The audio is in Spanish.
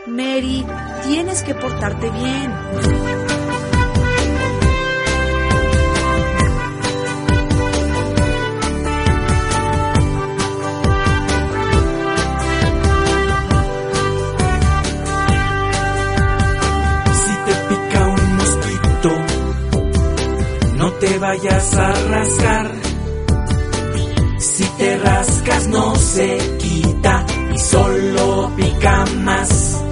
Mary, tienes que portarte bien. Si te pica un mosquito, no te vayas a rascar. Si te rascas no se quita y solo pica más.